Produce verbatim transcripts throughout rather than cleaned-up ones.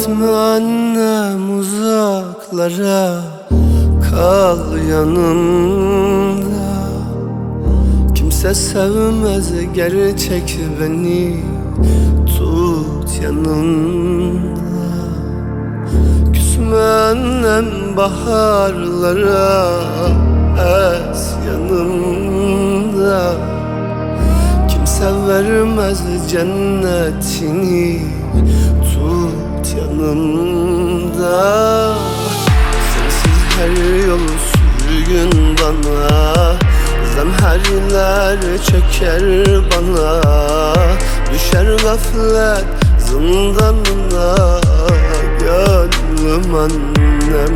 Gitme annem uzaklara, kal yanımda. Kimse sevmez gerçek beni, tut yanımda. Küsme annem baharlara, es yanımda. Kimse vermez cennetini, tut yanımda. Sensiz her yol sürgün bana, zemherler çöker bana. Düşer gaflet zindanına, gönlüm annem.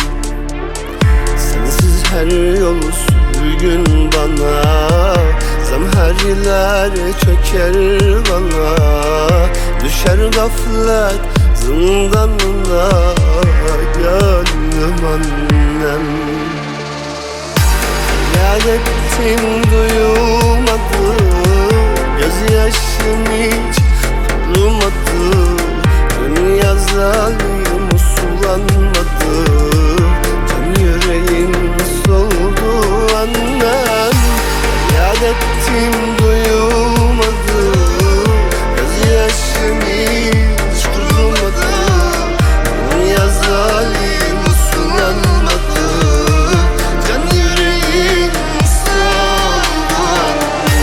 Sensiz her yol sürgün bana, zemherler çöker bana. Düşer gaflet zindanına, gönlüm annem. Feryat ettim duyulmadı, gözyaşım hiç kurumadı. Dünya zalim usulanmadı, can yüreğim soldu annem. Feryat ettim duyulmadı, gözyaşım hiç kurumadı. Dünya zalim usulanmadı, can yüreğim soldu annem.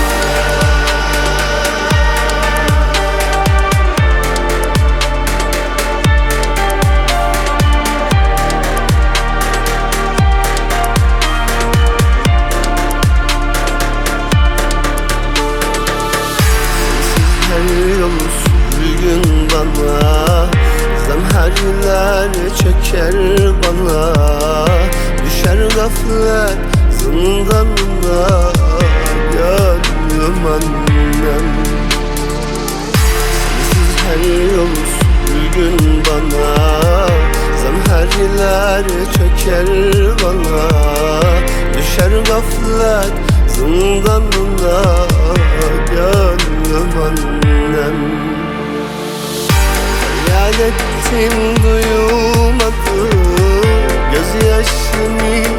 Her yol sürgün bana, zemherler çöker bana. Düşer gaflet zindanına, gönlüm annem. Sensiz her yol sürgün bana, zemherler çöker bana. Düşer gaflet zindanına, gönlüm annem. Feryat ettim duyulmadı, gözyaşım